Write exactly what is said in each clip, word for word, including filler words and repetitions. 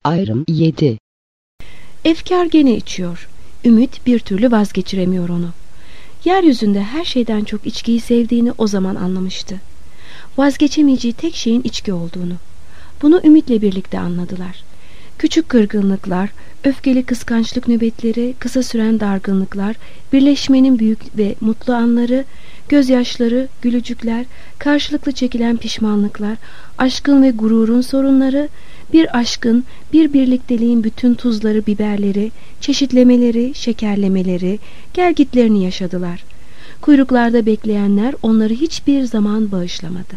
Ayrım yedi. Efkar gene içiyor. Ümit bir türlü vazgeçiremiyor onu. Yeryüzünde her şeyden çok içkiyi sevdiğini o zaman anlamıştı. Vazgeçemeyeceği tek şeyin içki olduğunu. Bunu Ümit'le birlikte anladılar. Küçük kırgınlıklar, öfkeli kıskançlık nöbetleri, kısa süren dargınlıklar, birleşmenin büyük ve mutlu anları, gözyaşları, gülücükler, karşılıklı çekilen pişmanlıklar, aşkın ve gururun sorunları, bir aşkın, bir birlikteliğin bütün tuzları, biberleri, çeşitlemeleri, şekerlemeleri, gelgitlerini yaşadılar. Kuyruklarda bekleyenler onları hiçbir zaman bağışlamadı.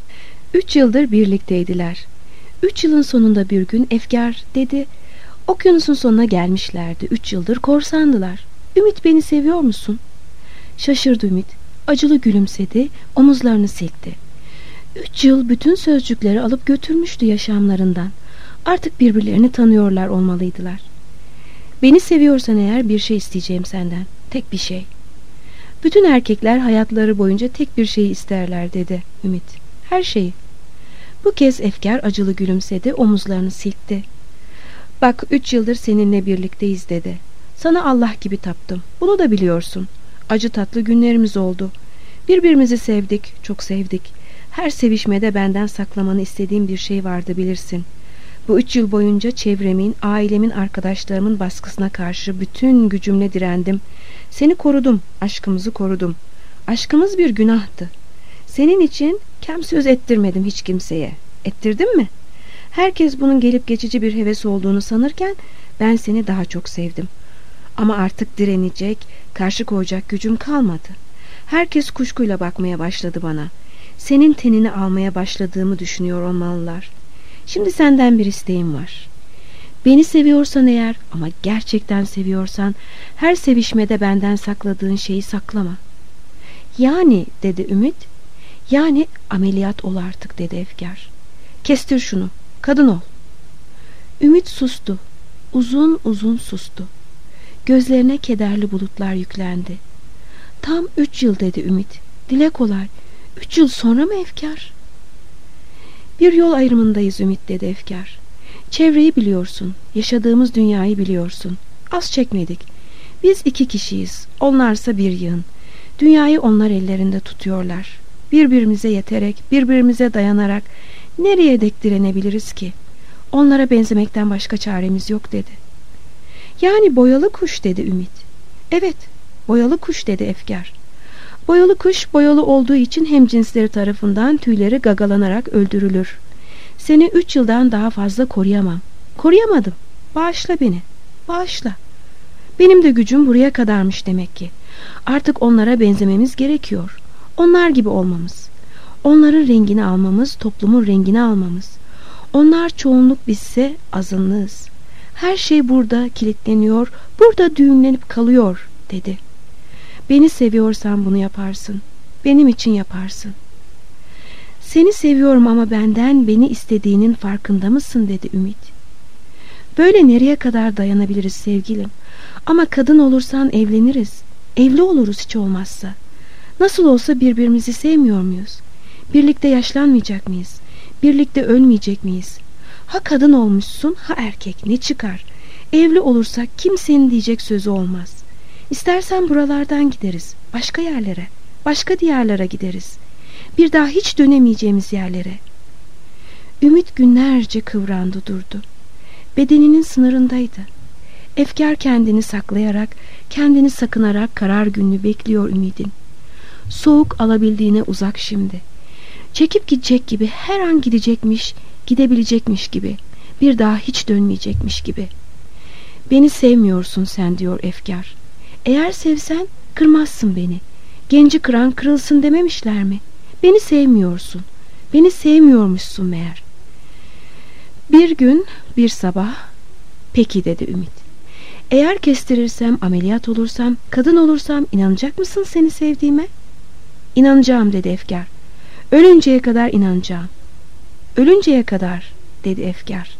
Üç yıldır birlikteydiler. Üç yılın sonunda bir gün Efkar dedi, okyanusun sonuna gelmişlerdi. Üç yıldır korsandılar. Ümit, beni seviyor musun? Şaşırdı Ümit. Acılı gülümsedi, omuzlarını silkti. Üç yıl bütün sözcükleri alıp götürmüştü yaşamlarından. Artık birbirlerini tanıyorlar olmalıydılar. Beni seviyorsan eğer bir şey isteyeceğim senden. Tek bir şey. Bütün erkekler hayatları boyunca tek bir şeyi isterler dedi Ümit. Her şeyi. Bu kez Efkar acılı gülümsedi, omuzlarını silkti. Bak, üç yıldır seninle birlikteyiz dedi. Sana Allah gibi taptım. Bunu da biliyorsun. Acı tatlı günlerimiz oldu. Birbirimizi sevdik, çok sevdik. Her sevişmede benden saklamanı istediğim bir şey vardı, bilirsin. Bu üç yıl boyunca çevremin, ailemin, arkadaşlarımın baskısına karşı bütün gücümle direndim. Seni korudum, aşkımızı korudum. Aşkımız bir günahtı. Senin için kem söz ettirmedim hiç kimseye. Ettirdim mi? Herkes bunun gelip geçici bir heves olduğunu sanırken ben seni daha çok sevdim. Ama artık direnecek, karşı koyacak gücüm kalmadı. Herkes kuşkuyla bakmaya başladı bana. Senin tenini almaya başladığımı düşünüyor olmalılar. Şimdi senden bir isteğim var. Beni seviyorsan eğer, ama gerçekten seviyorsan, her sevişmede benden sakladığın şeyi saklama. Yani dedi Ümit. Yani ameliyat ol artık dedi Efkar. Kestir şunu, kadın ol. Ümit sustu. Uzun uzun sustu. Gözlerine kederli bulutlar yüklendi. Tam üç yıl dedi Ümit. Dile kolay. Üç yıl sonra mı Efkar? Bir yol ayrımındayız Ümit dedi Efkar. Çevreyi biliyorsun, yaşadığımız dünyayı biliyorsun. Az çekmedik. Biz iki kişiyiz, onlarsa bir yığın. Dünyayı onlar ellerinde tutuyorlar. Birbirimize yeterek, birbirimize dayanarak nereye dek direnebiliriz ki? Onlara benzemekten başka çaremiz yok dedi. Yani boyalı kuş dedi Ümit. Evet, boyalı kuş dedi Efkar. Boyalı kuş boyalı olduğu için hemcinsleri tarafından tüyleri gagalanarak öldürülür. Seni üç yıldan daha fazla koruyamam. Koruyamadım. Bağışla beni. Bağışla. Benim de gücüm buraya kadarmış demek ki. Artık onlara benzememiz gerekiyor. Onlar gibi olmamız. Onların rengini almamız, toplumun rengini almamız. Onlar çoğunluk, bizse azınlığız. Her şey burada kilitleniyor, burada düğümlenip kalıyor dedi. Beni seviyorsan bunu yaparsın. Benim için yaparsın. Seni seviyorum ama benden beni istediğinin farkında mısın dedi Ümit. Böyle nereye kadar dayanabiliriz sevgilim? Ama kadın olursan evleniriz. Evli oluruz hiç olmazsa. Nasıl olsa birbirimizi sevmiyor muyuz? Birlikte yaşlanmayacak mıyız? Birlikte ölmeyecek miyiz? Ha kadın olmuşsun, ha erkek, ne çıkar? Evli olursak kimsenin diyecek sözü olmaz. İstersen buralardan gideriz, başka yerlere, başka diyarlara gideriz. Bir daha hiç dönemeyeceğimiz yerlere. Ümit günlerce kıvrandı durdu. Bedeninin sınırındaydı. Efkar kendini saklayarak, kendini sakınarak karar gününü bekliyor Ümid'in. Soğuk alabildiğine uzak şimdi. Çekip gidecek gibi, her an gidecekmiş, gidebilecekmiş gibi. Bir daha hiç dönmeyecekmiş gibi. Beni sevmiyorsun sen diyor Efkar. Eğer sevsen kırmazsın beni. Genci kıran kırılsın dememişler mi? Beni sevmiyorsun. Beni sevmiyormuşsun meğer. Bir gün, bir sabah, peki dedi Ümit. Eğer kestirirsem, ameliyat olursam, kadın olursam inanacak mısın seni sevdiğime? İnanacağım dedi Efkar. Ölünceye kadar inanacağım. Ölünceye kadar dedi Efkar.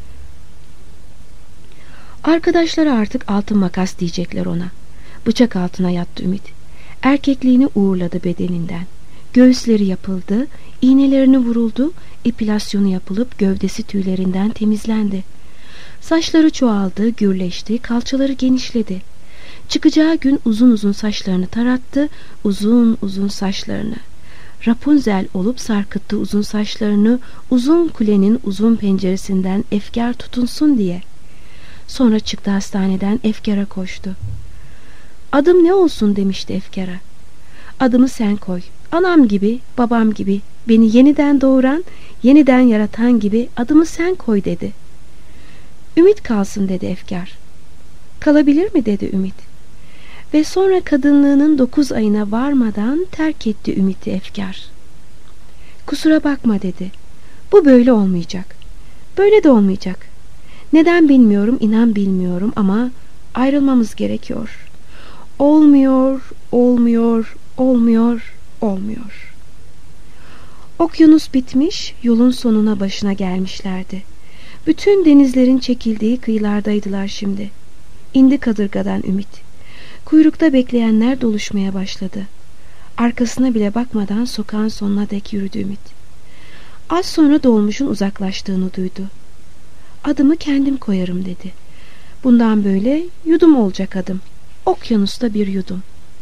Arkadaşları artık altın makas diyecekler ona. Bıçak altına yattı Ümit. Erkekliğini uğurladı bedeninden. Göğüsleri yapıldı, iğnelerini vuruldu, epilasyonu yapılıp gövdesi tüylerinden temizlendi. Saçları çoğaldı, gürleşti, kalçaları genişledi. Çıkacağı gün uzun uzun saçlarını tarattı, uzun uzun saçlarını. Rapunzel olup sarkıttı uzun saçlarını, uzun kulenin uzun penceresinden efkar tutunsun diye. Sonra çıktı hastaneden, efkara koştu. Adım ne olsun demişti efkara. Adımı sen koy, anam gibi, babam gibi, beni yeniden doğuran, yeniden yaratan gibi adımı sen koy dedi. Ümit kalsın dedi efkar. Kalabilir mi dedi Ümit. Ve sonra kadınlığının dokuz ayına varmadan terk etti Ümit'i efkar. Kusura bakma dedi. Bu böyle olmayacak. Böyle de olmayacak. Neden bilmiyorum, inan bilmiyorum ama ayrılmamız gerekiyor. Olmuyor, olmuyor, olmuyor, olmuyor. Okyanus bitmiş, yolun sonuna başına gelmişlerdi. Bütün denizlerin çekildiği kıyılardaydılar şimdi. İndi kadırgadan Ümit. Kuyrukta bekleyenler doluşmaya başladı. Arkasına bile bakmadan sokağın sonuna dek yürüdü Ümit. Az sonra dolmuşun uzaklaştığını duydu. Adımı kendim koyarım dedi. Bundan böyle yudum olacak adım. Okyanusta bir yudum.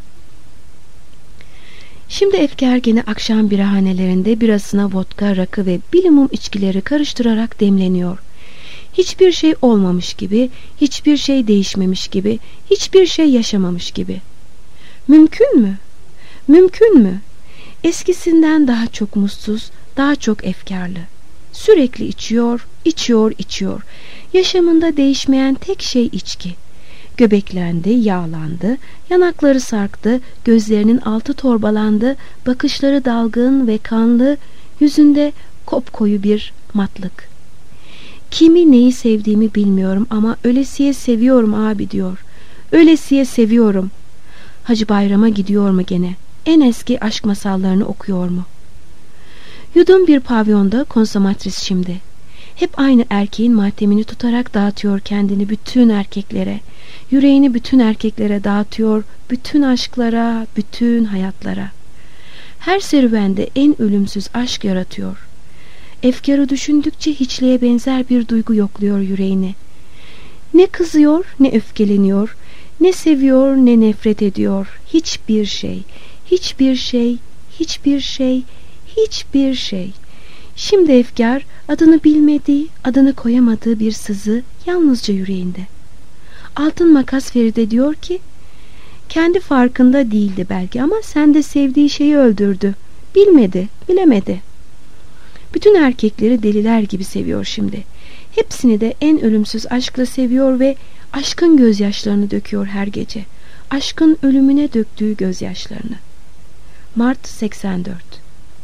Şimdi efkar gene akşam birahanelerinde birasına vodka, rakı ve bilimum içkileri karıştırarak demleniyor. Hiçbir şey olmamış gibi, hiçbir şey değişmemiş gibi, hiçbir şey yaşamamış gibi. Mümkün mü? Mümkün mü? Eskisinden daha çok mutsuz, daha çok efkarlı. Sürekli içiyor, içiyor, içiyor. Yaşamında değişmeyen tek şey içki. Göbeklendi, yağlandı, yanakları sarktı, gözlerinin altı torbalandı, bakışları dalgın ve kanlı, yüzünde kopkoyu bir matlık. Kimi neyi sevdiğimi bilmiyorum ama ölesiye seviyorum abi diyor. Ölesiye seviyorum. Hacı Bayram'a gidiyor mu gene? En eski aşk masallarını okuyor mu? Yudum bir pavyonda konsomatris şimdi. Hep aynı erkeğin matemini tutarak dağıtıyor kendini bütün erkeklere. Yüreğini bütün erkeklere dağıtıyor, bütün aşklara, bütün hayatlara. Her serüvende en ölümsüz aşk yaratıyor. Efkarı düşündükçe hiçliğe benzer bir duygu yokluyor yüreğini. Ne kızıyor, ne öfkeleniyor, ne seviyor, ne nefret ediyor. Hiçbir şey, hiçbir şey, hiçbir şey, hiçbir şey. Şimdi efkar adını bilmediği, adını koyamadığı bir sızı yalnızca yüreğinde. Altın Makas Feride diyor ki, kendi farkında değildi belki ama sende sevdiği şeyi öldürdü. Bilmedi, bilemedi. Bütün erkekleri deliler gibi seviyor şimdi. Hepsini de en ölümsüz aşkla seviyor ve aşkın gözyaşlarını döküyor her gece. Aşkın ölümüne döktüğü gözyaşlarını. Mart seksen dört.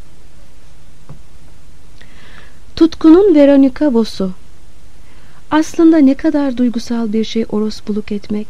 Tutkunun Veronika Voss'u. Aslında ne kadar duygusal bir şey orospuluk etmek.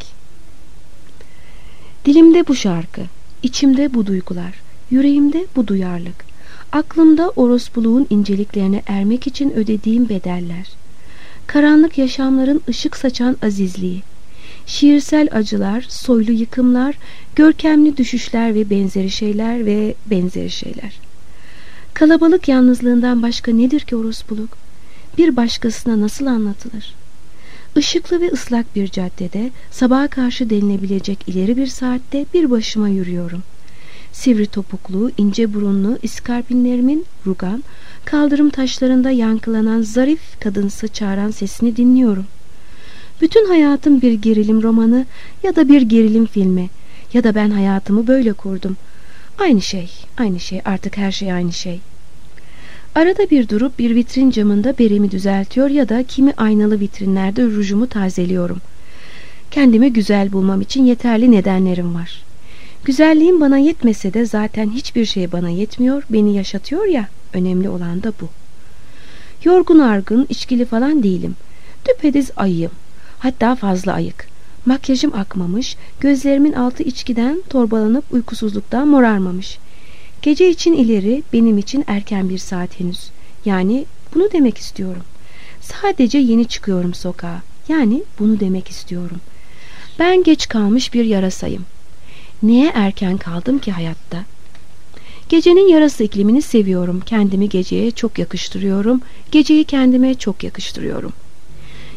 Dilimde bu şarkı, içimde bu duygular, yüreğimde bu duyarlılık, aklımda orospuluğun inceliklerine ermek için ödediğim bedeller, karanlık yaşamların ışık saçan azizliği, şiirsel acılar, soylu yıkımlar, görkemli düşüşler ve benzeri şeyler ve benzeri şeyler. Kalabalık yalnızlığından başka nedir ki orospuluk? Bir başkasına nasıl anlatılır? Işıklı ve ıslak bir caddede, sabaha karşı denilebilecek ileri bir saatte bir başıma yürüyorum. Sivri topuklu, ince burunlu iskarpinlerimin rugan, kaldırım taşlarında yankılanan zarif kadınsı çağıran sesini dinliyorum. Bütün hayatım bir gerilim romanı ya da bir gerilim filmi ya da ben hayatımı böyle kurdum. Aynı şey, aynı şey, artık her şey aynı şey. Arada bir durup bir vitrin camında beremi düzeltiyor ya da kimi aynalı vitrinlerde rujumu tazeliyorum. Kendimi güzel bulmam için yeterli nedenlerim var. Güzelliğim bana yetmese de zaten hiçbir şey bana yetmiyor, beni yaşatıyor ya, önemli olan da bu. Yorgun argın, içkili falan değilim. Düpedüz ayıyım, hatta fazla ayık. Makyajım akmamış, gözlerimin altı içkiden torbalanıp uykusuzluktan morarmamış. Gece için ileri, benim için erken bir saat henüz. Yani bunu demek istiyorum. Sadece yeni çıkıyorum sokağa. Yani bunu demek istiyorum. Ben geç kalmış bir yarasayım. Niye erken kaldım ki hayatta? Gecenin yarası iklimini seviyorum. Kendimi geceye çok yakıştırıyorum. Geceyi kendime çok yakıştırıyorum.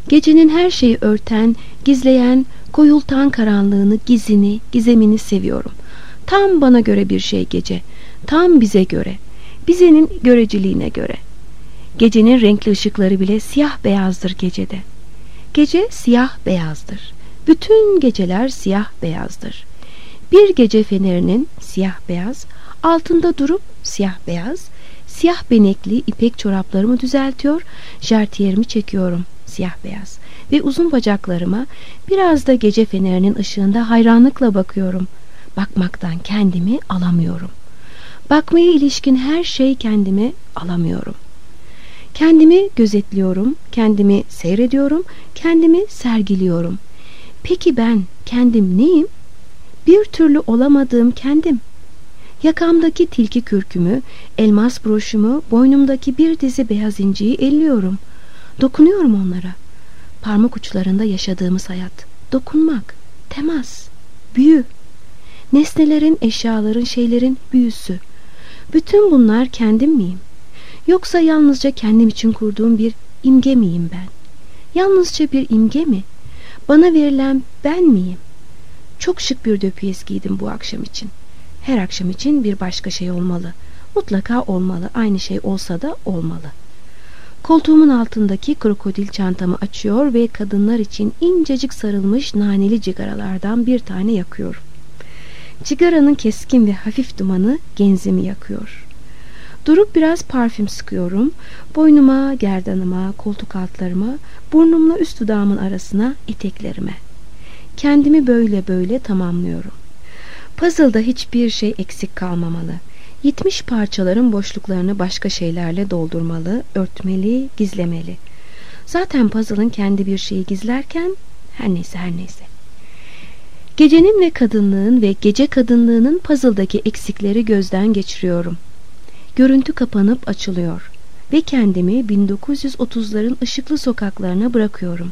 Gecenin her şeyi örten, gizleyen, koyultan karanlığını, gizini, gizemini seviyorum. Tam bana göre bir şey gece, tam bize göre, bizenin göreceliğine göre. Gecenin renkli ışıkları bile siyah beyazdır gecede. Gece siyah beyazdır. Bütün geceler siyah beyazdır. Bir gece fenerinin siyah beyaz, altında durup siyah beyaz, siyah benekli ipek çoraplarımı düzeltiyor, jartiyerimi çekiyorum siyah beyaz ve uzun bacaklarıma biraz da gece fenerinin ışığında hayranlıkla bakıyorum. Bakmaktan kendimi alamıyorum. Bakmaya ilişkin her şey kendimi alamıyorum. Kendimi gözetliyorum, kendimi seyrediyorum, kendimi sergiliyorum. Peki ben kendim neyim? Bir türlü olamadığım kendim. Yakamdaki tilki kürkümü, elmas broşumu, boynumdaki bir dizi beyaz inciyi elliyorum. Dokunuyorum onlara. Parmak uçlarında yaşadığımız hayat. Dokunmak, temas, büyü. Nesnelerin, eşyaların, şeylerin büyüsü. Bütün bunlar kendim miyim? Yoksa yalnızca kendim için kurduğum bir imge miyim ben? Yalnızca bir imge mi? Bana verilen ben miyim? Çok şık bir döpiyes giydim bu akşam için. Her akşam için bir başka şey olmalı. Mutlaka olmalı. Aynı şey olsa da olmalı. Koltuğumun altındaki krokodil çantamı açıyor ve kadınlar için incecik sarılmış naneli cigaralardan bir tane yakıyorum. Cigaranın keskin ve hafif dumanı genzimi yakıyor. Durup biraz parfüm sıkıyorum. Boynuma, gerdanıma, koltuk altlarıma, burnumla üst dudağımın arasına, eteklerime. Kendimi böyle böyle tamamlıyorum. Puzzle'da hiçbir şey eksik kalmamalı. Yitmiş parçaların boşluklarını başka şeylerle doldurmalı, örtmeli, gizlemeli. Zaten puzzle'ın kendi bir şeyi gizlerken, her neyse her neyse. Gecenin ve kadınlığın ve gece kadınlığının puzzle'daki eksikleri gözden geçiriyorum. Görüntü kapanıp açılıyor ve kendimi bin dokuz yüz otuzların ışıklı sokaklarına bırakıyorum.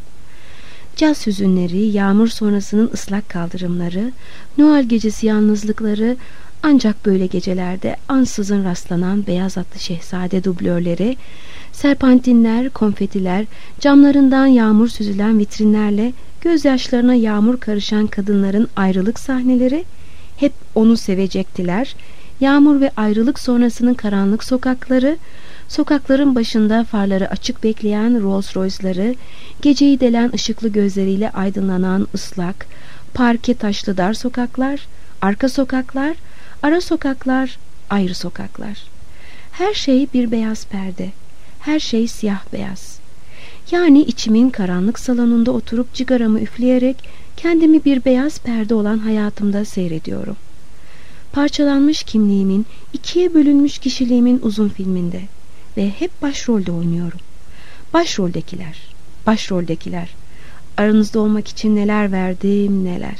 Caz hüzünleri, yağmur sonrasının ıslak kaldırımları, Noel gecesi yalnızlıkları, ancak böyle gecelerde ansızın rastlanan beyaz atlı şehzade dublörleri, serpantinler, konfetiler, camlarından yağmur süzülen vitrinlerle gözyaşlarına yağmur karışan kadınların ayrılık sahneleri, hep onu sevecektiler. Yağmur ve ayrılık sonrasının karanlık sokakları, sokakların başında farları açık bekleyen Rolls Royce'ları, geceyi delen ışıklı gözleriyle aydınlanan ıslak, parke taşlı dar sokaklar, arka sokaklar, ara sokaklar, ayrı sokaklar. Her şey bir beyaz perde, her şey siyah beyaz. Yani içimin karanlık salonunda oturup cigaramı üfleyerek kendimi bir beyaz perde olan hayatımda seyrediyorum. Parçalanmış kimliğimin, ikiye bölünmüş kişiliğimin uzun filminde ve hep başrolde oynuyorum. Başroldekiler, başroldekiler. Aranızda olmak için neler verdim, neler.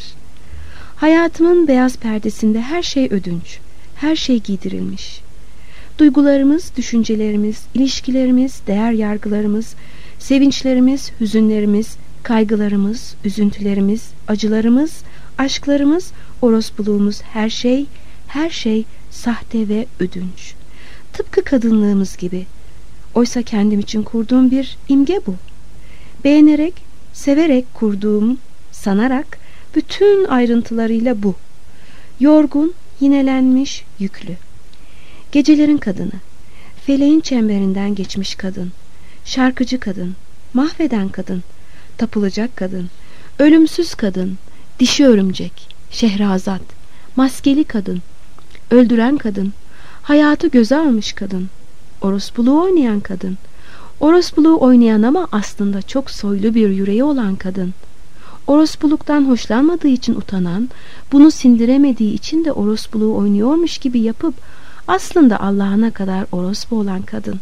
Hayatımın beyaz perdesinde her şey ödünç, her şey giydirilmiş. Duygularımız, düşüncelerimiz, ilişkilerimiz, değer yargılarımız, sevinçlerimiz, hüzünlerimiz, kaygılarımız, üzüntülerimiz, acılarımız, aşklarımız, orospuluğumuz, her şey, her şey sahte ve ödünç. Tıpkı kadınlığımız gibi. Oysa kendim için kurduğum bir imge bu. Beğenerek, severek kurduğum, sanarak, bütün ayrıntılarıyla bu. Yorgun, yinelenmiş, yüklü. Gecelerin kadını, feleğin çemberinden geçmiş kadın, şarkıcı kadın, mahveden kadın, tapılacak kadın, ölümsüz kadın, dişi örümcek, Şehrazat, maskeli kadın, öldüren kadın, hayatı göze almış kadın, orospuluğu oynayan kadın, orospuluğu oynayan ama aslında çok soylu bir yüreği olan kadın, orospuluktan hoşlanmadığı için utanan, bunu sindiremediği için de orospuluğu oynuyormuş gibi yapıp aslında Allah'ına kadar orospu olan kadın,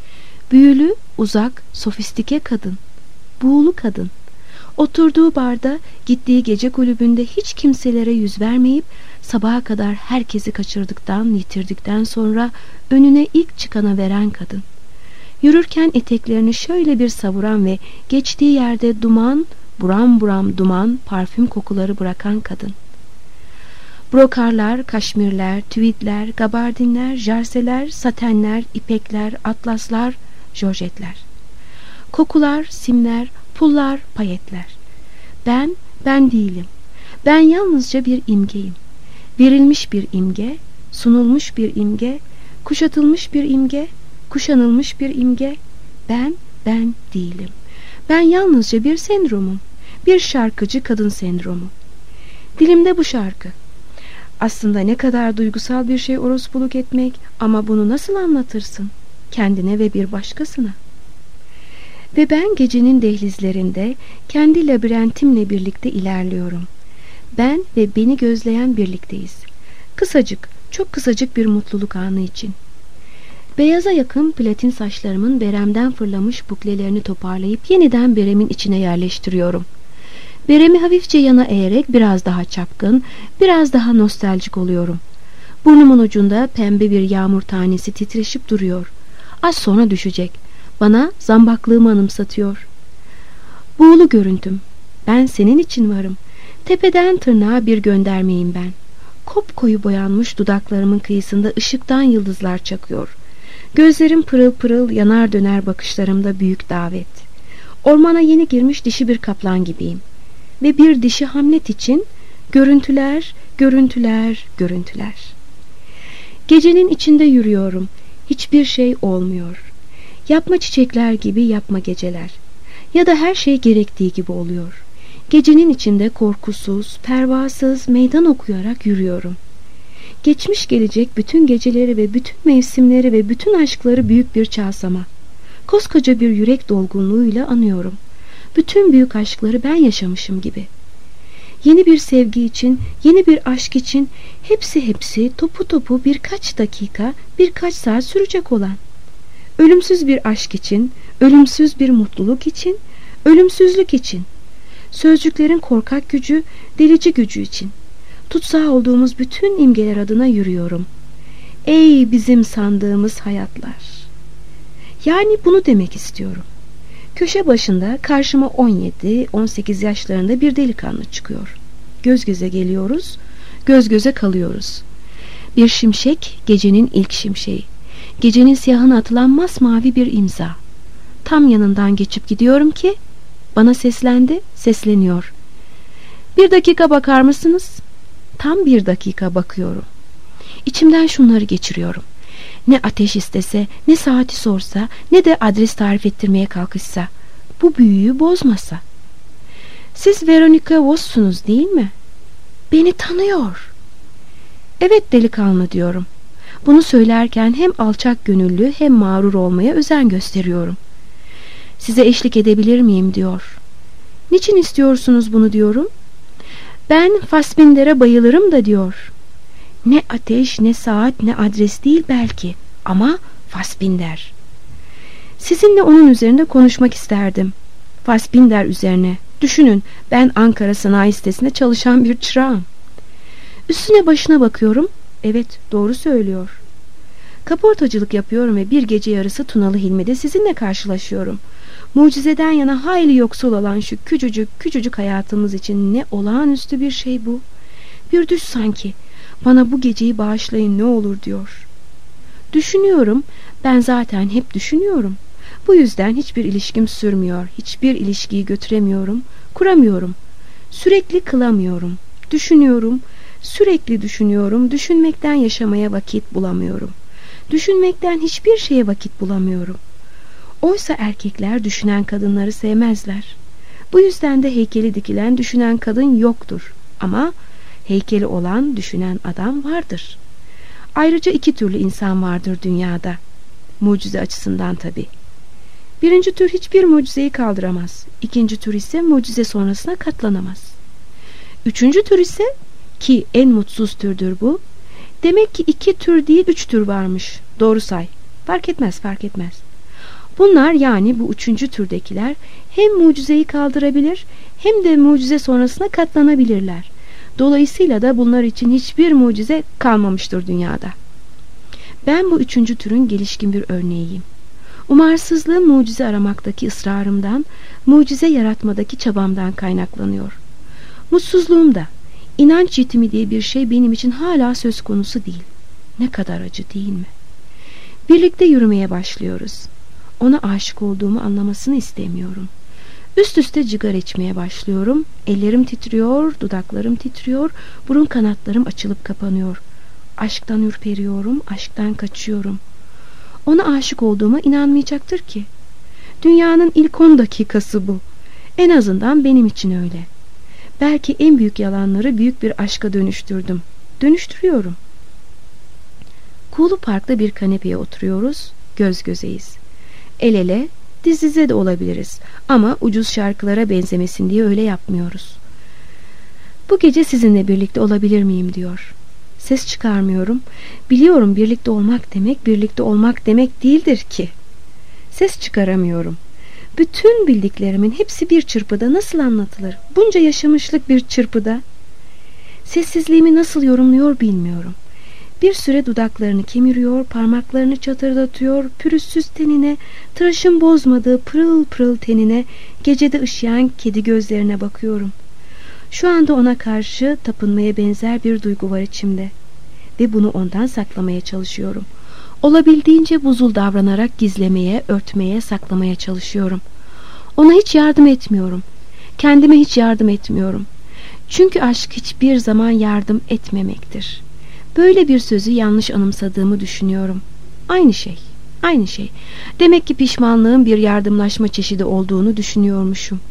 büyülü, uzak, sofistike kadın, buğulu kadın, oturduğu barda, gittiği gece kulübünde hiç kimselere yüz vermeyip sabaha kadar herkesi kaçırdıktan, yitirdikten sonra önüne ilk çıkana veren kadın. Yürürken eteklerini şöyle bir savuran ve geçtiği yerde duman, buram buram duman, parfüm kokuları bırakan kadın. Brokarlar, kaşmirler, tüvitler, gabardinler, jarseler, satenler, ipekler, atlaslar, jorjetler. Kokular, simler, Pullar, payetler. Ben, ben değilim. Ben yalnızca bir imgeyim. Verilmiş bir imge, sunulmuş bir imge, kuşatılmış bir imge, kuşanılmış bir imge. Ben, ben değilim. Ben yalnızca bir sendromum. Bir şarkıcı kadın sendromu. Dilimde bu şarkı. Aslında ne kadar duygusal bir şey orospuluk etmek, ama bunu nasıl anlatırsın? Kendine ve bir başkasına. Ve ben gecenin dehlizlerinde kendi labirentimle birlikte ilerliyorum. Ben ve beni gözleyen birlikteyiz. Kısacık, çok kısacık bir mutluluk anı için. Beyaza yakın platin saçlarımın beremden fırlamış buklelerini toparlayıp yeniden beremin içine yerleştiriyorum. Beremi hafifçe yana eğerek biraz daha çapkın, biraz daha nostaljik oluyorum. Burnumun ucunda pembe bir yağmur tanesi titreşip duruyor. Az sonra düşecek. Bana zambaklığımı anımsatıyor. Buğulu görüntüm. Ben senin için varım. Tepeden tırnağa bir göndermeyim ben. Kopkoyu boyanmış dudaklarımın kıyısında ışıktan yıldızlar çakıyor. Gözlerim pırıl pırıl, yanar döner bakışlarımda büyük davet. Ormana yeni girmiş dişi bir kaplan gibiyim. Ve bir dişi Hamlet için görüntüler, görüntüler, görüntüler. Gecenin içinde yürüyorum. Hiçbir şey olmuyor. Yapma çiçekler gibi yapma geceler. Ya da her şey gerektiği gibi oluyor. Gecenin içinde korkusuz, pervasız meydan okuyarak yürüyorum. Geçmiş gelecek bütün geceleri ve bütün mevsimleri ve bütün aşkları büyük bir çağsama. Koskoca bir yürek dolgunluğuyla anıyorum. Bütün büyük aşkları ben yaşamışım gibi. Yeni bir sevgi için, yeni bir aşk için hepsi hepsi topu topu birkaç dakika, birkaç saat sürecek olan. Ölümsüz bir aşk için, ölümsüz bir mutluluk için, ölümsüzlük için. Sözcüklerin korkak gücü, delici gücü için. Tutsağı olduğumuz bütün imgeler adına yürüyorum. Ey bizim sandığımız hayatlar. Yani bunu demek istiyorum. Köşe başında karşıma on yedi on sekiz yaşlarında bir delikanlı çıkıyor. Göz göze geliyoruz, göz göze kalıyoruz. Bir şimşek, gecenin ilk şimşeği. Gecenin siyahına atılan masmavi bir imza. Tam yanından geçip gidiyorum ki bana seslendi, sesleniyor. Bir dakika bakar mısınız? Tam bir dakika bakıyorum. İçimden şunları geçiriyorum. Ne ateş istese, ne saati sorsa, ne de adres tarif ettirmeye kalkışsa, bu büyüyü bozmasa. Siz Veronica Voss'sunuz değil mi? Beni tanıyor. Evet delikanlı diyorum. Bunu söylerken hem alçak gönüllü hem mağrur olmaya özen gösteriyorum. Size eşlik edebilir miyim diyor. Niçin istiyorsunuz bunu diyorum. Ben Fassbinder'e bayılırım da diyor. Ne ateş, ne saat, ne adres değil belki, ama Fassbinder. Sizinle onun üzerinde konuşmak isterdim. Fassbinder üzerine. Düşünün, ben Ankara Sanayi Sitesi'nde çalışan bir çırağım. Üstüne başına bakıyorum. Evet, doğru söylüyor. Kaportacılık yapıyorum ve bir gece yarısı Tunalı Hilmi'de sizinle karşılaşıyorum. Mucizeden yana hayli yoksul olan şu küçücük küçücük hayatımız için ne olağanüstü bir şey bu. Bir düş sanki. Bana bu geceyi bağışlayın ne olur diyor. Düşünüyorum. Ben zaten hep düşünüyorum. Bu yüzden hiçbir ilişkim sürmüyor. Hiçbir ilişkiyi götüremiyorum. Kuramıyorum. Sürekli kılamıyorum. Düşünüyorum. Sürekli düşünüyorum. Düşünmekten yaşamaya vakit bulamıyorum. Düşünmekten hiçbir şeye vakit bulamıyorum. Oysa erkekler düşünen kadınları sevmezler. Bu yüzden de heykeli dikilen düşünen kadın yoktur. Ama heykeli olan düşünen adam vardır. Ayrıca iki türlü insan vardır dünyada. Mucize açısından tabii. Birinci tür hiçbir mucizeyi kaldıramaz. İkinci tür ise mucize sonrasına katlanamaz. Üçüncü tür ise, ki en mutsuz türdür bu. Demek ki iki tür değil üç tür varmış. Doğru say. Fark etmez fark etmez. Bunlar, yani bu üçüncü türdekiler hem mucizeyi kaldırabilir hem de mucize sonrasına katlanabilirler. Dolayısıyla da bunlar için hiçbir mucize kalmamıştır dünyada. Ben bu üçüncü türün gelişkin bir örneğiyim. Umarsızlığım mucize aramaktaki ısrarımdan, mucize yaratmadaki çabamdan kaynaklanıyor. Mutsuzluğum da, inanç yetimi diye bir şey benim için hala söz konusu değil. Ne kadar acı değil mi? Birlikte yürümeye başlıyoruz. Ona aşık olduğumu anlamasını istemiyorum. Üst üste cigara içmeye başlıyorum. Ellerim titriyor, dudaklarım titriyor, burun kanatlarım açılıp kapanıyor. Aşktan ürperiyorum, aşktan kaçıyorum. Ona aşık olduğuma inanmayacaktır ki. Dünyanın ilk on dakikası bu. En azından benim için öyle. Belki en büyük yalanları büyük bir aşka dönüştürdüm. Dönüştürüyorum. Kulu Park'ta bir kanepeye oturuyoruz, göz gözeyiz. El ele, diz dize de olabiliriz ama ucuz şarkılara benzemesin diye öyle yapmıyoruz. Bu gece sizinle birlikte olabilir miyim diyor. Ses çıkarmıyorum. Biliyorum birlikte olmak demek birlikte olmak demek değildir ki. Ses çıkaramıyorum. Bütün bildiklerimin hepsi bir çırpıda nasıl anlatılır? Bunca yaşamışlık bir çırpıda. Sessizliğimi nasıl yorumluyor bilmiyorum. Bir süre dudaklarını kemiriyor, parmaklarını çatırdatıyor, pürüzsüz tenine, tıraşın bozmadığı pırıl pırıl tenine, gecede ışıyan kedi gözlerine bakıyorum. Şu anda ona karşı tapınmaya benzer bir duygu var içimde. Ve bunu ondan saklamaya çalışıyorum. Olabildiğince buzul davranarak gizlemeye, örtmeye, saklamaya çalışıyorum. Ona hiç yardım etmiyorum. Kendime hiç yardım etmiyorum. Çünkü aşk hiçbir zaman yardım etmemektir. Böyle bir sözü yanlış anımsadığımı düşünüyorum. Aynı şey, aynı şey. Demek ki pişmanlığın bir yardımlaşma çeşidi olduğunu düşünüyormuşum.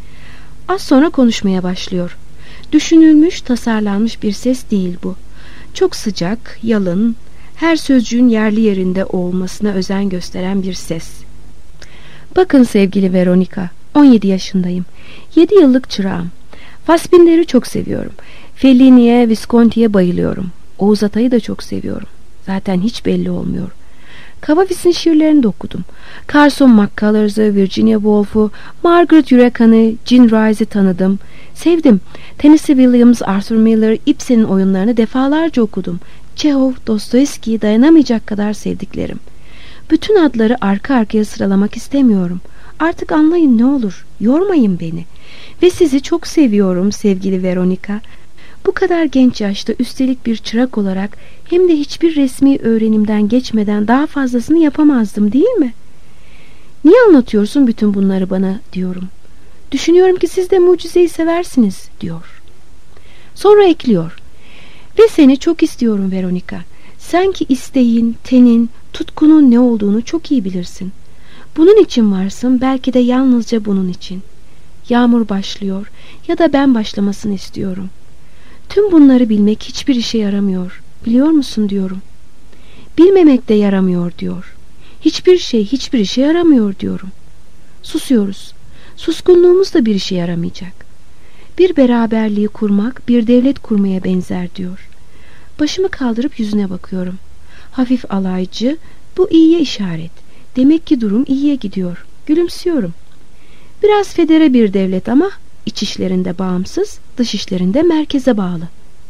Az sonra konuşmaya başlıyor. Düşünülmüş, tasarlanmış bir ses değil bu. Çok sıcak, yalın, her sözcüğün yerli yerinde olmasına özen gösteren bir ses. Bakın sevgili Veronica, on yedi yaşındayım. yedi yıllık çırağım. Fassbinder'i çok seviyorum. Fellini'ye, Visconti'ye bayılıyorum. Oğuz Atay'ı da çok seviyorum. Zaten hiç belli olmuyor. Kavafis'in şiirlerini de okudum. Carson McCulloch'ı, Virginia Woolf'u, Margaret Yurekan'ı, Jean Rice'i tanıdım. Sevdim. Tennessee Williams, Arthur Miller, Ibsen'in oyunlarını defalarca okudum. Çehov, Dostoyevski'yi dayanamayacak kadar sevdiklerim. Bütün adları arka arkaya sıralamak istemiyorum. Artık anlayın ne olur. Yormayın beni. Ve sizi çok seviyorum sevgili Veronica. Bu kadar genç yaşta üstelik bir çırak olarak hem de hiçbir resmi öğrenimden geçmeden daha fazlasını yapamazdım değil mi? Niye anlatıyorsun bütün bunları bana diyorum. Düşünüyorum ki siz de mucizeyi seversiniz diyor. Sonra ekliyor. Ve seni çok istiyorum Veronica. Sen ki isteğin, tenin, tutkunun ne olduğunu çok iyi bilirsin. Bunun için varsın, belki de yalnızca bunun için. Yağmur başlıyor ya da ben başlamasını istiyorum. Tüm bunları bilmek hiçbir işe yaramıyor. Biliyor musun diyorum. Bilmemek de yaramıyor diyor. Hiçbir şey hiçbir işe yaramıyor diyorum. Susuyoruz. Suskunluğumuz da bir işe yaramayacak. Bir beraberliği kurmak bir devlet kurmaya benzer diyor. Başımı kaldırıp yüzüne bakıyorum. Hafif alaycı, bu iyiye işaret. Demek ki durum iyiye gidiyor. Gülümsüyorum. Biraz federe bir devlet ama iç işlerinde bağımsız, dış işlerinde merkeze bağlı.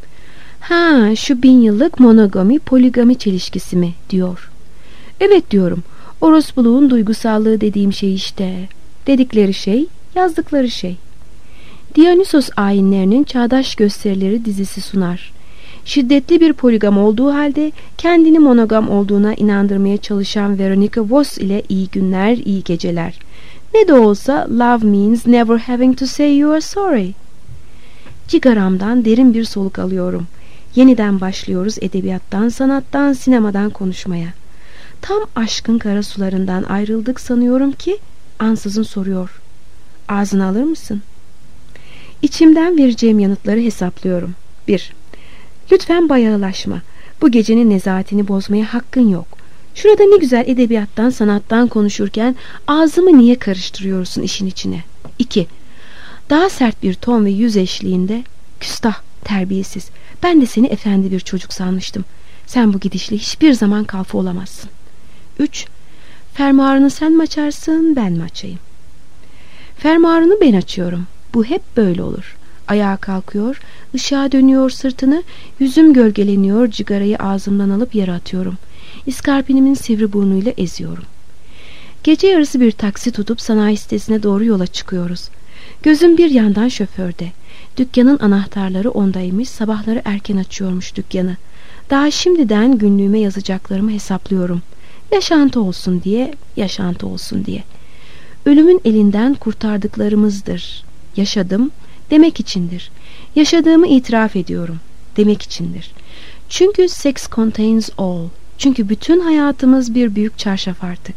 Ha, şu bin yıllık monogami, poligami çelişkisi mi diyor. Evet diyorum. Orospuluğun duygusallığı dediğim şey işte. Dedikleri şey, yazdıkları şey. Dionysos ayinlerinin çağdaş gösterileri dizisi sunar. Şiddetli bir poligam olduğu halde kendini monogam olduğuna inandırmaya çalışan Veronica Voss ile iyi günler, iyi geceler. Ne de olsa love means never having to say you are sorry. Cigaramdan derin bir soluk alıyorum. Yeniden başlıyoruz edebiyattan, sanattan, sinemadan konuşmaya. Tam aşkın kara sularından ayrıldık sanıyorum ki ansızın soruyor. Ağzını alır mısın? İçimden vereceğim yanıtları hesaplıyorum. bir. Lütfen bayağılaşma. Bu gecenin nezahatini bozmaya hakkın yok. Şurada ne güzel edebiyattan, sanattan konuşurken ağzımı niye karıştırıyorsun işin içine? iki. Daha sert bir ton ve yüz eşliğinde küstah, terbiyesiz. Ben de seni efendi bir çocuk sanmıştım. Sen bu gidişle hiçbir zaman kalfa olamazsın. üç. Fermuarını sen mi açarsın, ben mi açayım? Fermuarını ben açıyorum. Bu hep böyle olur. Ayağa kalkıyor, ışığa dönüyor sırtını, yüzüm gölgeleniyor, cigarayı ağzımdan alıp yere atıyorum. İskarpinimin sivri burnuyla eziyorum. Gece yarısı bir taksi tutup sanayi sitesine doğru yola çıkıyoruz. Gözüm bir yandan şoförde. Dükkanın anahtarları ondaymış, sabahları erken açıyormuş dükkanı. Daha şimdiden günlüğüme yazacaklarımı hesaplıyorum. Yaşantı olsun diye, yaşantı olsun diye. ölümün elinden kurtardıklarımızdır. Yaşadım demek içindir. Yaşadığımı itiraf ediyorum demek içindir. Çünkü sex contains all. Çünkü bütün hayatımız bir büyük çarşaf artık.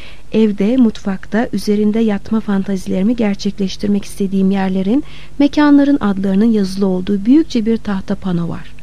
Evde, mutfakta, üzerinde yatma fantazilerimi gerçekleştirmek istediğim yerlerin, mekanların adlarının yazılı olduğu büyükçe bir tahta pano var.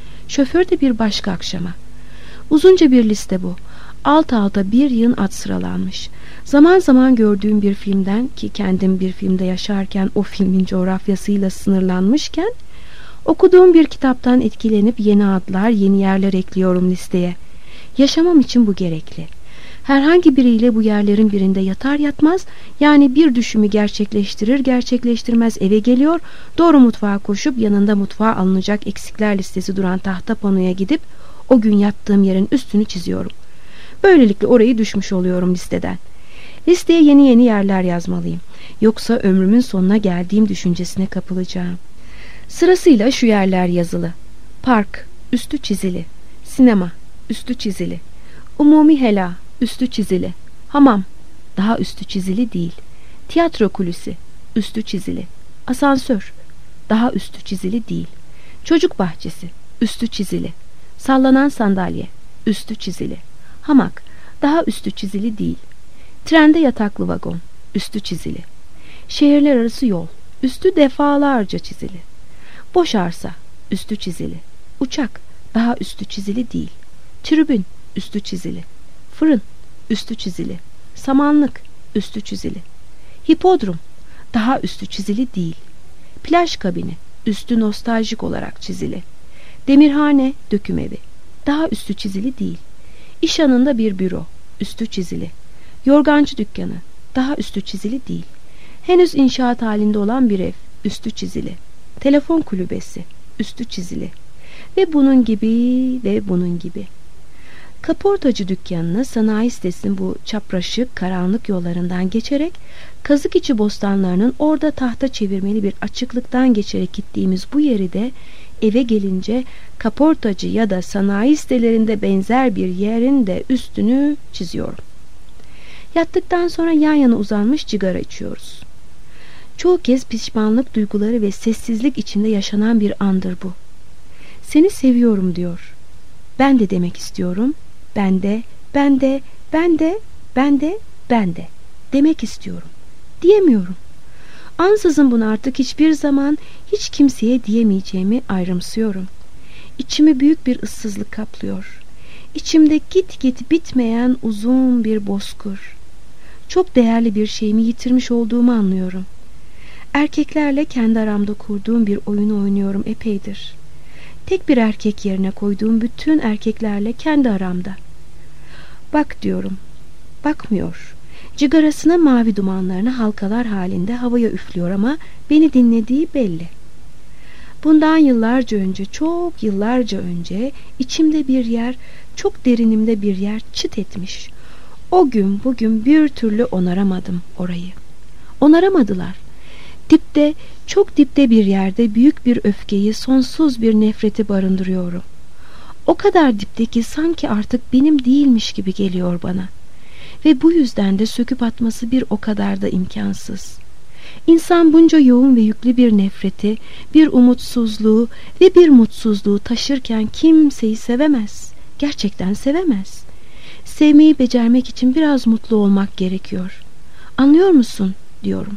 Şoför de bir başka akşama. Uzunca bir liste bu. Alt alta bir yığın ad sıralanmış. Zaman zaman gördüğüm bir filmden, ki kendim bir filmde yaşarken o filmin coğrafyasıyla sınırlanmışken, okuduğum bir kitaptan etkilenip yeni adlar, yeni yerler ekliyorum listeye. Yaşamam için bu gerekli. Herhangi biriyle bu yerlerin birinde yatar yatmaz, yani bir düşümü gerçekleştirir gerçekleştirmez eve geliyor, doğru mutfağa koşup yanında mutfağa alınacak eksikler listesi duran tahta panoya gidip o gün yattığım yerin üstünü çiziyorum. Böylelikle orayı düşmüş oluyorum listeden. Listeye yeni yeni yerler yazmalıyım. Yoksa ömrümün sonuna geldiğim düşüncesine kapılacağım. Sırasıyla şu yerler yazılı: park, üstü çizili; sinema, üstü çizili; umumi hela, üstü çizili; hamam, daha üstü çizili değil; tiyatro kulüsü, üstü çizili; asansör, daha üstü çizili değil; çocuk bahçesi, üstü çizili; sallanan sandalye, üstü çizili; hamak, daha üstü çizili değil; trende yataklı vagon, üstü çizili; şehirler arası yol, üstü defalarca çizili; boş arsa, üstü çizili; uçak, daha üstü çizili değil; tribün, üstü çizili; fırın, üstü çizili; samanlık, üstü çizili; hipodrom, daha üstü çizili değil; plaj kabini, üstü nostaljik olarak çizili; demirhane, döküm evi, daha üstü çizili değil; iş yanında bir büro, üstü çizili; yorgancı dükkanı, daha üstü çizili değil; henüz inşaat halinde olan bir ev, üstü çizili; telefon kulübesi, üstü çizili; ve bunun gibi ve bunun gibi. Kaportacı dükkanını, sanayi sitesinin bu çapraşık karanlık yollarından geçerek, kazık içi bostanlarının orada tahta çevirmeli bir açıklıktan geçerek gittiğimiz bu yeri de eve gelince kaportacı ya da sanayi sitelerinde benzer bir yerin de üstünü çiziyorum. Yattıktan sonra yan yana uzanmış cigara içiyoruz. Çoğu kez pişmanlık duyguları ve sessizlik içinde yaşanan bir andır bu. Seni seviyorum diyor. Ben de demek istiyorum. Ben de, ben de, ben de, ben de, ben de demek istiyorum. Diyemiyorum. Ansızın bunu artık hiçbir zaman hiç kimseye diyemeyeceğimi ayrımsıyorum. İçimi büyük bir ıssızlık kaplıyor. İçimde git git bitmeyen uzun bir bozkır. Çok değerli bir şeyimi yitirmiş olduğumu anlıyorum. Erkeklerle kendi aramda kurduğum bir oyunu oynuyorum epeydir. Tek bir erkek yerine koyduğum bütün erkeklerle kendi aramda. Bak diyorum. Bakmıyor. Cigarasına mavi dumanlarını halkalar halinde havaya üflüyor ama beni dinlediği belli. Bundan yıllarca önce, çok yıllarca önce içimde bir yer, çok derinimde bir yer çıt etmiş. O gün bugün bir türlü onaramadım orayı. Onaramadılar. Dipte, çok dipte bir yerde büyük bir öfkeyi, sonsuz bir nefreti barındırıyorum. O kadar dipte ki sanki artık benim değilmiş gibi geliyor bana. Ve bu yüzden de söküp atması bir o kadar da imkansız. İnsan bunca yoğun ve yüklü bir nefreti, bir umutsuzluğu ve bir mutsuzluğu taşırken kimseyi sevemez. Gerçekten sevemez. Sevmeyi becermek için biraz mutlu olmak gerekiyor. Anlıyor musun? Diyorum.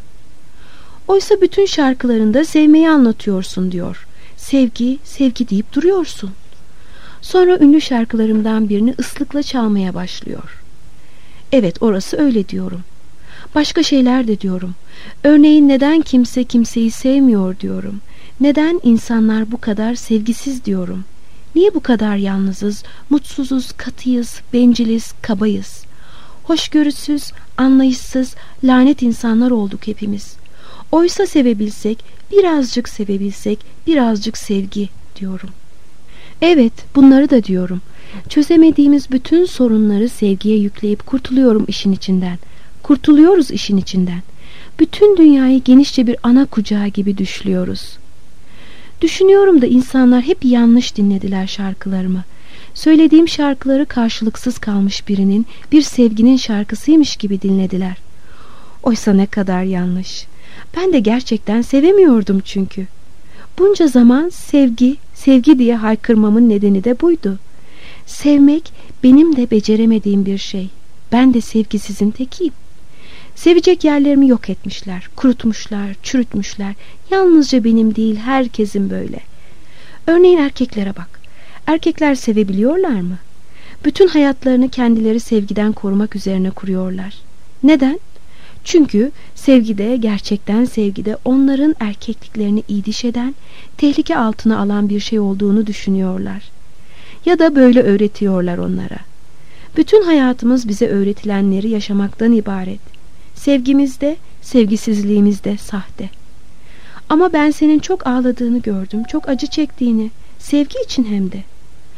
Oysa bütün şarkılarında sevmeyi anlatıyorsun diyor. Sevgi, sevgi deyip duruyorsun. Sonra ünlü şarkılarımdan birini ıslıkla çalmaya başlıyor. Evet, orası öyle diyorum. Başka şeyler de diyorum. Örneğin neden kimse kimseyi sevmiyor diyorum. Neden insanlar bu kadar sevgisiz diyorum. Niye bu kadar yalnızız, mutsuzuz, katıyız, benciliz, kabayız. Hoşgörüsüz, anlayışsız, lanet insanlar olduk hepimiz. Oysa sevebilsek, birazcık sevebilsek, birazcık sevgi diyorum. Evet, bunları da diyorum. Çözemediğimiz bütün sorunları sevgiye yükleyip kurtuluyorum işin içinden. Kurtuluyoruz işin içinden. Bütün dünyayı genişçe bir ana kucağı gibi düşlüyoruz. Düşünüyorum da insanlar hep yanlış dinlediler şarkılarımı. Söylediğim şarkıları karşılıksız kalmış birinin, bir sevginin şarkısıymış gibi dinlediler. Oysa ne kadar yanlış. Ben de gerçekten sevemiyordum çünkü. Bunca zaman sevgi, sevgi diye haykırmamın nedeni de buydu. Sevmek benim de beceremediğim bir şey. Ben de sevgisizin tekiyim. Sevecek yerlerimi yok etmişler, kurutmuşlar, çürütmüşler. Yalnızca benim değil, herkesin böyle. Örneğin erkeklere bak. Erkekler sevebiliyorlar mı? Bütün hayatlarını kendileri sevgiden korumak üzerine kuruyorlar. Neden? Çünkü sevgide, gerçekten sevgide onların erkekliklerini idiş eden, tehlike altına alan bir şey olduğunu düşünüyorlar. Ya da böyle öğretiyorlar onlara. Bütün hayatımız bize öğretilenleri yaşamaktan ibaret. Sevgimiz de, sevgisizliğimiz de sahte. Ama ben senin çok ağladığını gördüm, çok acı çektiğini, sevgi için hem de.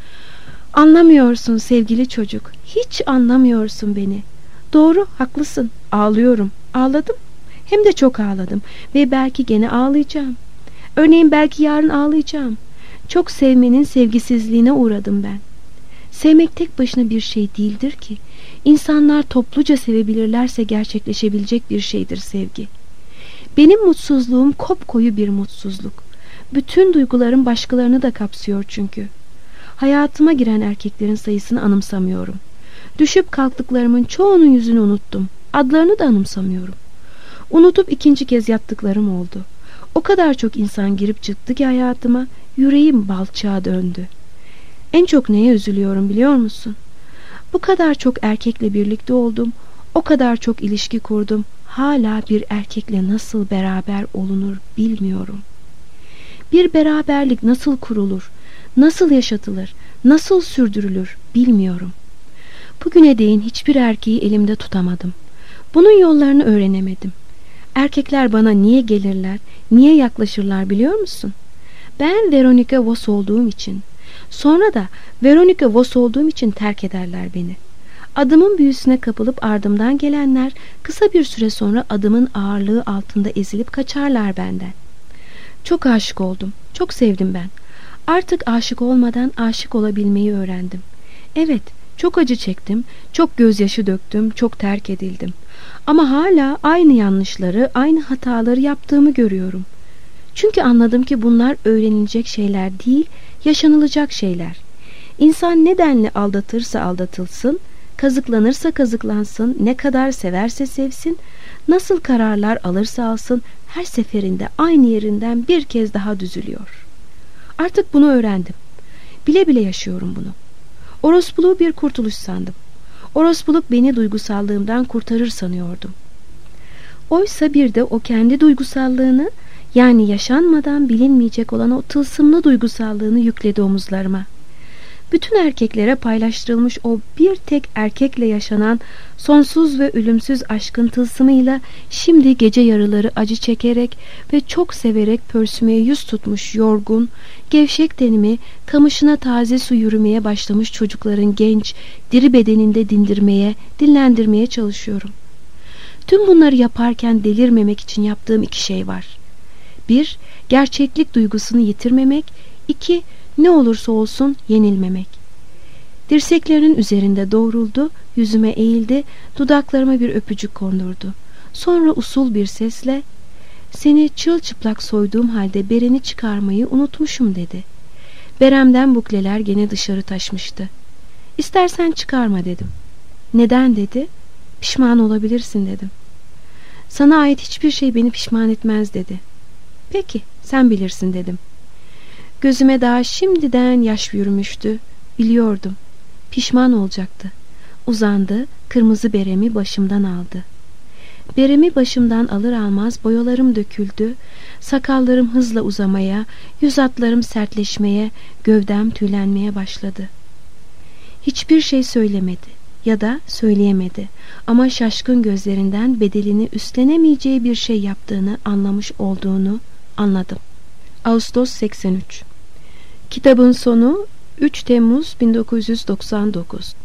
Anlamıyorsun sevgili çocuk, hiç anlamıyorsun beni. Doğru, haklısın, ağlıyorum, ağladım. Hem de çok ağladım ve belki gene ağlayacağım. Örneğin belki yarın ağlayacağım. Çok sevmenin sevgisizliğine uğradım ben. Sevmek tek başına bir şey değildir ki. İnsanlar topluca sevebilirlerse gerçekleşebilecek bir şeydir sevgi. Benim mutsuzluğum kopkoyu bir mutsuzluk. Bütün duygularım başkalarını da kapsıyor çünkü. Hayatıma giren erkeklerin sayısını anımsamıyorum. Düşüp kalktıklarımın çoğunun yüzünü unuttum. Adlarını da anımsamıyorum. Unutup ikinci kez yattıklarım oldu. O kadar çok insan girip çıktı ki hayatıma, yüreğim balçağa döndü. En çok neye üzülüyorum biliyor musun? Bu kadar çok erkekle birlikte oldum, o kadar çok ilişki kurdum. Hala bir erkekle nasıl beraber olunur bilmiyorum. Bir beraberlik nasıl kurulur, nasıl yaşatılır, nasıl sürdürülür bilmiyorum. Bugüne değin hiçbir erkeği elimde tutamadım. Bunun yollarını öğrenemedim. Erkekler bana niye gelirler, niye yaklaşırlar biliyor musun? Ben Veronica Voss olduğum için. Sonra da Veronica Voss olduğum için terk ederler beni. Adımın büyüsüne kapılıp ardımdan gelenler kısa bir süre sonra adımın ağırlığı altında ezilip kaçarlar benden. Çok aşık oldum, çok sevdim ben. Artık aşık olmadan aşık olabilmeyi öğrendim. Evet, çok acı çektim, çok gözyaşı döktüm, çok terk edildim. Ama hala aynı yanlışları, aynı hataları yaptığımı görüyorum. Çünkü anladım ki bunlar öğrenilecek şeyler değil, yaşanılacak şeyler. İnsan nedenle aldatırsa aldatılsın, kazıklanırsa kazıklansın, ne kadar severse sevsin, nasıl kararlar alırsa alsın, her seferinde aynı yerinden bir kez daha düzülüyor. Artık bunu öğrendim. Bile bile yaşıyorum bunu. Orospuluğu bir kurtuluş sandım. Orospuluk beni duygusallığımdan kurtarır sanıyordum. Oysa bir de o kendi duygusallığını, yani yaşanmadan bilinmeyecek olan o tılsımlı duygusallığını yükledi omuzlarıma. Bütün erkeklere paylaştırılmış o bir tek erkekle yaşanan sonsuz ve ölümsüz aşkın tılsımıyla şimdi gece yarıları acı çekerek ve çok severek pörsümeye yüz tutmuş yorgun, gevşek tenimi kamışına taze su yürümeye başlamış çocukların genç, diri bedeninde dindirmeye, dinlendirmeye çalışıyorum. Tüm bunları yaparken delirmemek için yaptığım iki şey var. Bir, gerçeklik duygusunu yitirmemek. İki, ne olursa olsun yenilmemek. Dirseklerinin üzerinde doğruldu, yüzüme eğildi, dudaklarıma bir öpücük kondurdu. Sonra usul bir sesle, "Seni çırılçıplak soyduğum halde bereni çıkarmayı unutmuşum," dedi. Beremden bukleler gene dışarı taşmıştı. "İstersen çıkarma," dedim. "Neden?" dedi. "Pişman olabilirsin," dedim. "Sana ait hiçbir şey beni pişman etmez," dedi. "Peki, sen bilirsin," dedim. Gözüme daha şimdiden yaş yürümüştü. Biliyordum. Pişman olacaktı. Uzandı, kırmızı beremi başımdan aldı. Beremi başımdan alır almaz boyalarım döküldü. Sakallarım hızla uzamaya, yüz hatlarım sertleşmeye, gövdem tüylenmeye başladı. Hiçbir şey söylemedi ya da söyleyemedi. Ama şaşkın gözlerinden bedelini üstlenemeyeceği bir şey yaptığını anlamış olduğunu anladım. Ağustos seksen üç. Kitabın sonu üç Temmuz bin dokuz yüz doksan dokuz.